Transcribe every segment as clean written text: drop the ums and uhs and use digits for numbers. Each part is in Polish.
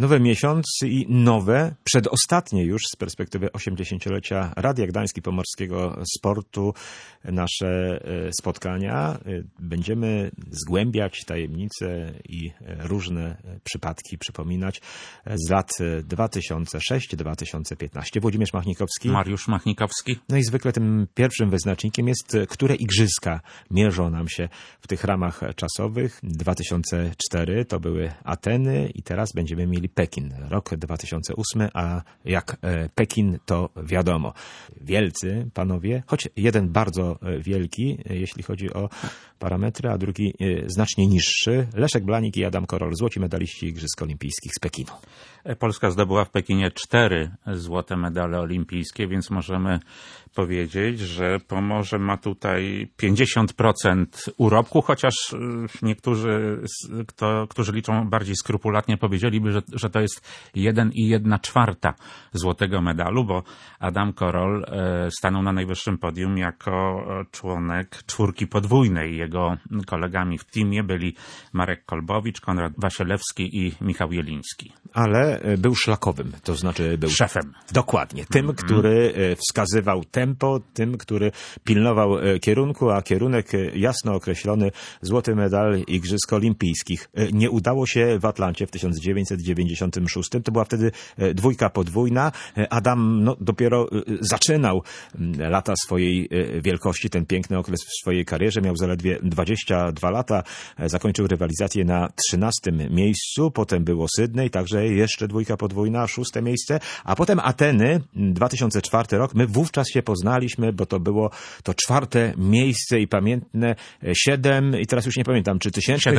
Nowy miesiąc i nowe, przedostatnie już z perspektywy 80-lecia Radia Gdańsk i Pomorskiego Sportu nasze spotkania. Będziemy zgłębiać tajemnice i różne przypadki przypominać z lat 2006-2015. Włodzimierz Machnikowski. Mariusz Machnikowski. No i zwykle tym pierwszym wyznacznikiem jest, które igrzyska mierzą nam się w tych ramach czasowych. 2004 to były Ateny i teraz będziemy mieli Pekin. Rok 2008, a jak Pekin to wiadomo. Wielcy panowie, choć jeden bardzo wielki, jeśli chodzi o parametry, a drugi znacznie niższy. Leszek Blanik i Adam Korol, złoci medaliści Igrzysk Olimpijskich z Pekinu. Polska zdobyła w Pekinie 4 złote medale olimpijskie, więc możemy powiedzieć, że Pomorze ma tutaj 50% urobku, chociaż niektórzy, którzy liczą bardziej skrupulatnie, powiedzieliby, że to jest 1,1/4 złotego medalu, bo Adam Korol stanął na najwyższym podium jako członek czwórki podwójnej. Jego kolegami w teamie byli Marek Kolbowicz, Konrad Wasielewski i Michał Jeliński. Ale był szlakowym, to znaczy był szefem. Dokładnie. Tym, który wskazywał tempo, tym, który pilnował kierunku, a kierunek jasno określony, złoty medal Igrzysk Olimpijskich. Nie udało się w Atlancie w 1996. To była wtedy dwójka podwójna. Adam dopiero zaczynał lata swojej wielkości, ten piękny okres w swojej karierze. Miał zaledwie 22 lata. Zakończył rywalizację na 13. miejscu. Potem było Sydney, także jeszcze dwójka podwójna, 6. miejsce. A potem Ateny, 2004 rok. My wówczas się poznaliśmy, bo to było to 4. miejsce i pamiętne 7, i teraz już nie pamiętam, czy tysięcznych?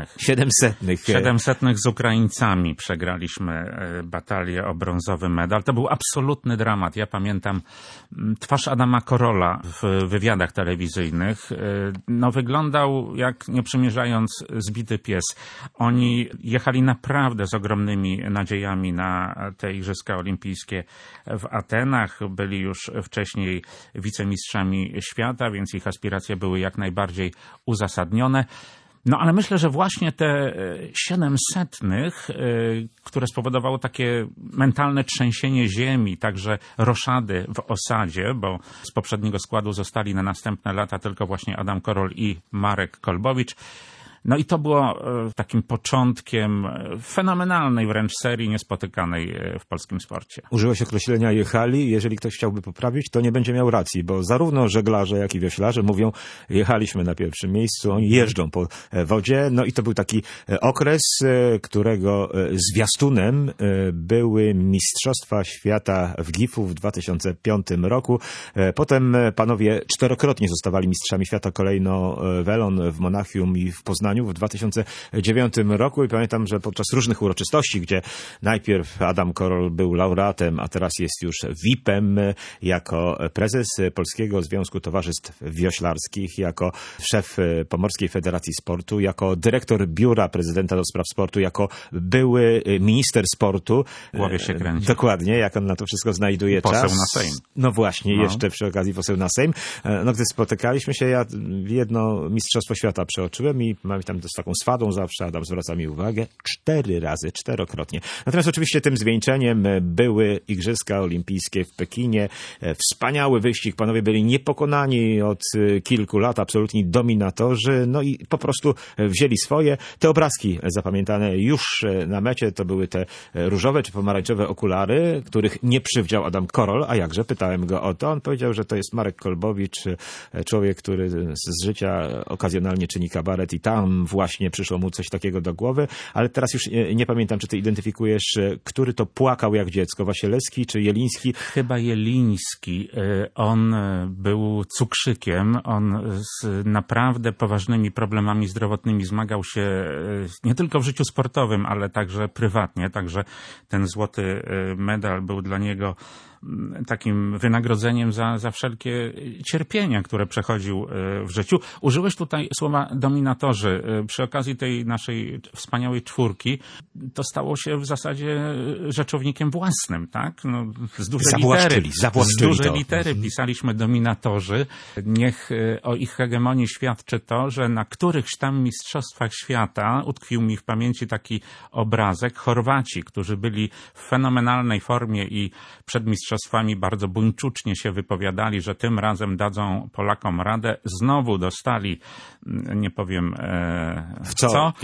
700 z Ukraińcami przegraliśmy batalię o brązowy medal. To był absolutny dramat. Ja pamiętam twarz Adama Korola w wywiadach telewizyjnych. No wyglądał jak, nie przymierzając, zbity pies. Oni jechali naprawdę z ogromnymi nadziejami na te Igrzyska Olimpijskie w Atenach. Byli już wcześniej wicemistrzami świata, więc ich aspiracje były jak najbardziej uzasadnione. No ale myślę, że właśnie te 700, które spowodowało takie mentalne trzęsienie ziemi, także roszady w osadzie, bo z poprzedniego składu zostali na następne lata tylko właśnie Adam Korol i Marek Kolbowicz. No i to było takim początkiem fenomenalnej wręcz serii niespotykanej w polskim sporcie. Użyłeś określenia jechali. Jeżeli ktoś chciałby poprawić, to nie będzie miał racji, bo zarówno żeglarze, jak i wioślarze mówią, jechaliśmy na pierwszym miejscu, oni jeżdżą po wodzie. No i to był taki okres, którego zwiastunem były Mistrzostwa Świata w Gifu w 2005 roku. Potem panowie 4-krotnie zostawali mistrzami świata, kolejno Welon w Monachium i w Poznaniu w 2009 roku i pamiętam, że podczas różnych uroczystości, gdzie najpierw Adam Korol był laureatem, a teraz jest już VIP-em jako prezes Polskiego Związku Towarzystw Wioślarskich, jako szef Pomorskiej Federacji Sportu, jako dyrektor Biura Prezydenta do Spraw Sportu, jako były minister sportu. W głowie się kręci. Dokładnie, jak on na to wszystko znajduje czas. Poseł na Sejm. No właśnie, jeszcze przy okazji poseł na Sejm. No gdy spotykaliśmy się, ja jedno Mistrzostwo Świata przeoczyłem i mam tam z taką swadą zawsze, Adam zwraca mi uwagę, 4 razy, 4-krotnie. Natomiast oczywiście tym zwieńczeniem były Igrzyska Olimpijskie w Pekinie. Wspaniały wyścig, panowie byli niepokonani od kilku lat, absolutni dominatorzy, no i po prostu wzięli swoje. Te obrazki zapamiętane już na mecie to były te różowe czy pomarańczowe okulary, których nie przywdział Adam Korol, a jakże? Pytałem go o to. On powiedział, że to jest Marek Kolbowicz, człowiek, który z życia okazjonalnie czyni kabaret i tam właśnie przyszło mu coś takiego do głowy, ale teraz już nie pamiętam, czy ty identyfikujesz, który to płakał jak dziecko, Wasielewski czy Jeliński? Chyba Jeliński. On był cukrzykiem, on z naprawdę poważnymi problemami zdrowotnymi zmagał się nie tylko w życiu sportowym, ale także prywatnie, także ten złoty medal był dla niego takim wynagrodzeniem za wszelkie cierpienia, które przechodził w życiu. Użyłeś tutaj słowa dominatorzy. Przy okazji tej naszej wspaniałej czwórki to stało się w zasadzie rzeczownikiem własnym, tak? No, z dużej litery pisaliśmy dominatorzy. Niech o ich hegemonii świadczy to, że na którychś tam mistrzostwach świata utkwił mi w pamięci taki obrazek. Chorwaci, którzy byli w fenomenalnej formie i przed mistrzostwami bardzo buńczucznie się wypowiadali, że tym razem dadzą Polakom radę, znowu dostali, nie powiem w co.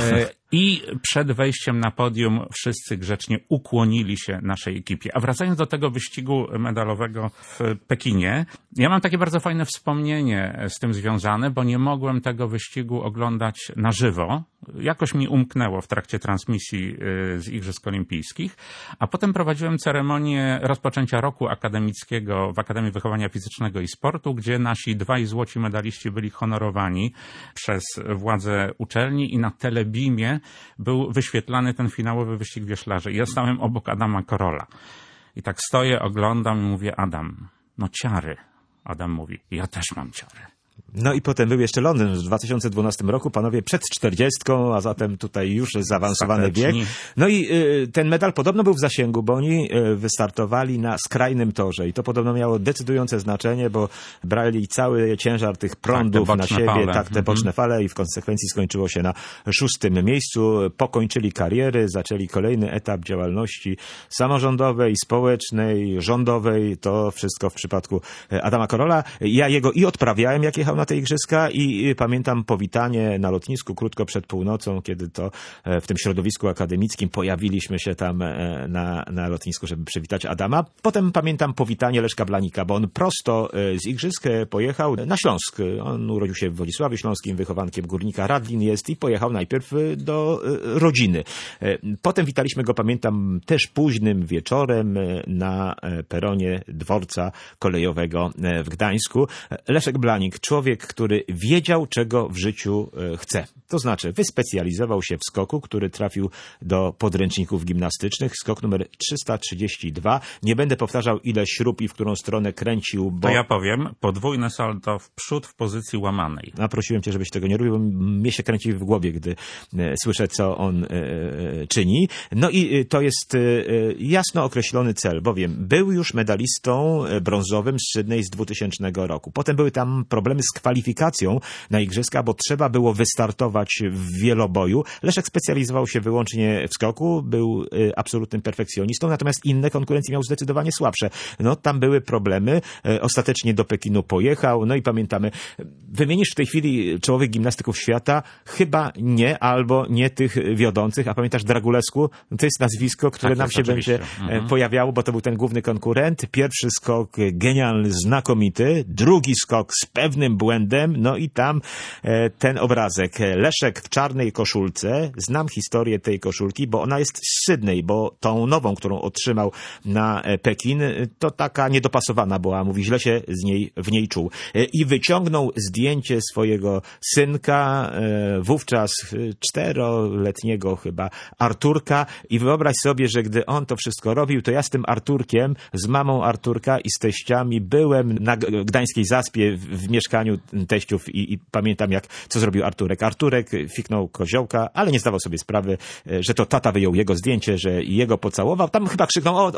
I przed wejściem na podium wszyscy grzecznie ukłonili się naszej ekipie. A wracając do tego wyścigu medalowego w Pekinie, ja mam takie bardzo fajne wspomnienie z tym związane, bo nie mogłem tego wyścigu oglądać na żywo. Jakoś mi umknęło w trakcie transmisji z Igrzysk Olimpijskich, a potem prowadziłem ceremonię rozpoczęcia roku akademickiego w Akademii Wychowania Fizycznego i Sportu, gdzie nasi 2 złoci medaliści byli honorowani przez władze uczelni i na Telebimie był wyświetlany ten finałowy wyścig wioślarzy. Ja stałem obok Adama Korola. I tak stoję, oglądam i mówię: Adam, no ciary. Adam mówi: ja też mam ciary. No i potem był jeszcze Londyn w 2012 roku, panowie przed 40, a zatem tutaj już zaawansowany wiek. No i ten medal podobno był w zasięgu, bo oni wystartowali na skrajnym torze i to podobno miało decydujące znaczenie, bo brali cały ciężar tych prądów na siebie, te boczne fale i w konsekwencji skończyło się na 6. miejscu. Pokończyli kariery, zaczęli kolejny etap działalności samorządowej, społecznej, rządowej. To wszystko w przypadku Adama Korola. Ja jego i odprawiałem, jak jechał na te igrzyska i pamiętam powitanie na lotnisku krótko przed północą, kiedy to w tym środowisku akademickim pojawiliśmy się tam na lotnisku, żeby przywitać Adama. Potem pamiętam powitanie Leszka Blanika, bo on prosto z igrzysk pojechał na Śląsk. On urodził się w Wodzisławiu Śląskim, wychowankiem Górnika Radlin jest i pojechał najpierw do rodziny. Potem witaliśmy go, pamiętam, też późnym wieczorem na peronie dworca kolejowego w Gdańsku. Leszek Blanik, człowiek, który wiedział, czego w życiu chce. To znaczy, wyspecjalizował się w skoku, który trafił do podręczników gimnastycznych. Skok numer 332. Nie będę powtarzał, ile śrub i w którą stronę kręcił, bo... To ja powiem, podwójne salto w przód w pozycji łamanej. A prosiłem cię, żebyś tego nie robił, bo mnie się kręci w głowie, gdy słyszę, co on czyni. No i to jest jasno określony cel, bowiem był już medalistą brązowym z Sydney z 2000 roku. Potem były tam problemy z kwalifikacją na igrzyska, bo trzeba było wystartować w wieloboju. Leszek specjalizował się wyłącznie w skoku, był absolutnym perfekcjonistą, natomiast inne konkurencje miał zdecydowanie słabsze. No tam były problemy. Ostatecznie do Pekinu pojechał. No i pamiętamy, wymienisz w tej chwili czołowych gimnastyków świata? Chyba nie, albo nie tych wiodących. A pamiętasz Dragulescu? To jest nazwisko, które nam się będzie pojawiało, bo to był ten główny konkurent. Pierwszy skok genialny, znakomity. Drugi skok z pewnym błędem. No i tam ten obrazek. Leszek w czarnej koszulce. Znam historię tej koszulki, bo ona jest z Sydney, bo tą nową, którą otrzymał na Pekin, to taka niedopasowana była. Mówi, źle się w niej czuł. I wyciągnął zdjęcie swojego synka, wówczas 4-letniego chyba Arturka i wyobraź sobie, że gdy on to wszystko robił, to ja z tym Arturkiem, z mamą Arturka i z teściami byłem na Gdańskiej Zaspie w mieszkaniu teściów i pamiętam, co zrobił Arturek. Arturek fiknął koziołka, ale nie zdawał sobie sprawy, że to tata wyjął jego zdjęcie, że jego pocałował. Tam chyba krzyknął,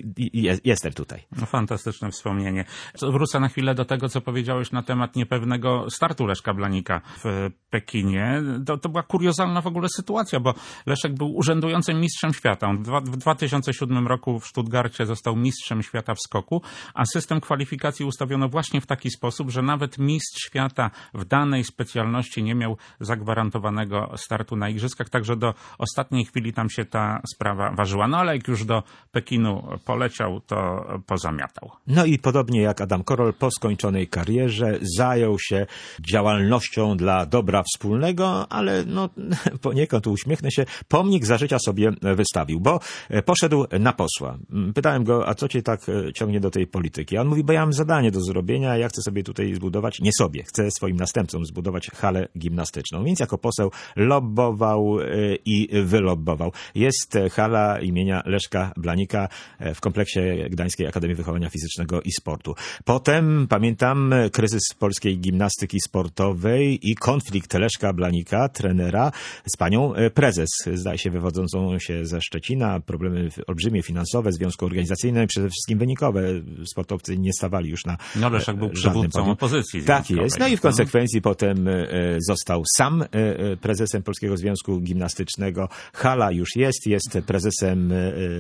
jestem tutaj. No, fantastyczne wspomnienie. Wrócę na chwilę do tego, co powiedziałeś na temat niepewnego startu Leszka Blanika w Pekinie. To była kuriozalna w ogóle sytuacja, bo Leszek był urzędującym mistrzem świata. On w 2007 roku w Stuttgarcie został mistrzem świata w skoku, a system kwalifikacji ustawiono właśnie w taki sposób, że nawet mistrz świata w danej specjalności nie miał zagwarantowanego startu na igrzyskach, także do ostatniej chwili tam się ta sprawa ważyła. No ale jak już do Pekinu poleciał, to pozamiatał. No i podobnie jak Adam Korol po skończonej karierze zajął się działalnością dla dobra wspólnego, ale no poniekąd uśmiechnę się, pomnik za życia sobie wystawił, bo poszedł na posła. Pytałem go, a co cię tak ciągnie do tej polityki? A on mówi, bo ja mam zadanie do zrobienia, ja chcę sobie tutaj zbudować nie sobie, chce swoim następcom zbudować halę gimnastyczną, więc jako poseł lobbował i wylobbował. Jest hala imienia Leszka Blanika w kompleksie Gdańskiej Akademii Wychowania Fizycznego i Sportu. Potem, pamiętam, kryzys polskiej gimnastyki sportowej i konflikt Leszka Blanika, trenera, z panią prezes, zdaje się wywodzącą się ze Szczecina, problemy olbrzymie finansowe, związku organizacyjne, przede wszystkim wynikowe. Sportowcy nie stawali już na Leszek był przywódcą opozycji. Tak jest. No i w konsekwencji potem został sam prezesem Polskiego Związku Gimnastycznego. Hala już jest prezesem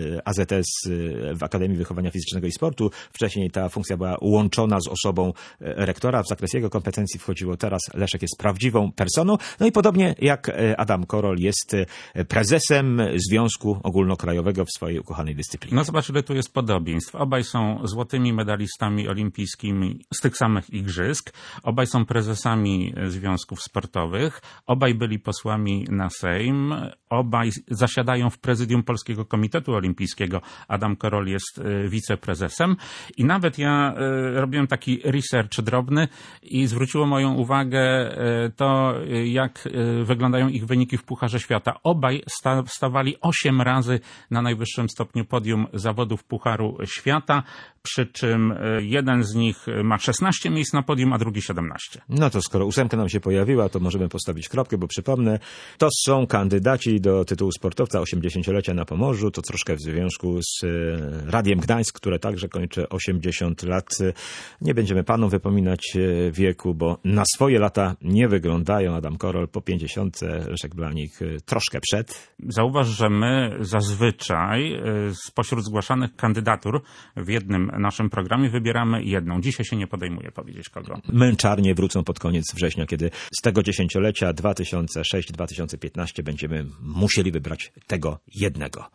AZS w Akademii Wychowania Fizycznego i Sportu. Wcześniej ta funkcja była łączona z osobą rektora. W zakres jego kompetencji wchodziło. Teraz Leszek jest prawdziwą personą. No i podobnie jak Adam Korol jest prezesem Związku Ogólnokrajowego w swojej ukochanej dyscyplinie. No zobacz, ile tu jest podobieństw. Obaj są złotymi medalistami olimpijskimi z tych samych igrzysk. Obaj są prezesami związków sportowych. Obaj byli posłami na Sejm. Obaj zasiadają w prezydium Polskiego Komitetu Olimpijskiego. Adam Korol jest wiceprezesem. I nawet ja robiłem taki research drobny i zwróciło moją uwagę to, jak wyglądają ich wyniki w Pucharze Świata. Obaj stawali 8 razy na najwyższym stopniu podium zawodów Pucharu Świata, przy czym jeden z nich ma 16 miejsc na podium, a drugi 17. No to skoro 8 nam się pojawiła, to możemy postawić kropkę, bo przypomnę, to są kandydaci do tytułu sportowca 80-lecia na Pomorzu, to troszkę w związku z Radiem Gdańsk, które także kończy 80 lat. Nie będziemy panom wypominać wieku, bo na swoje lata nie wyglądają. Adam Korol po 50, Leszek Blanik troszkę przed. Zauważ, że my zazwyczaj spośród zgłaszanych kandydatur w jednym naszym programie wybieramy jedną. Dzisiaj się nie podejmuję powiedzieć kogo. Męczarnie wrócą pod koniec września, kiedy z tego dziesięciolecia 2006-2015 będziemy musieli wybrać tego jednego.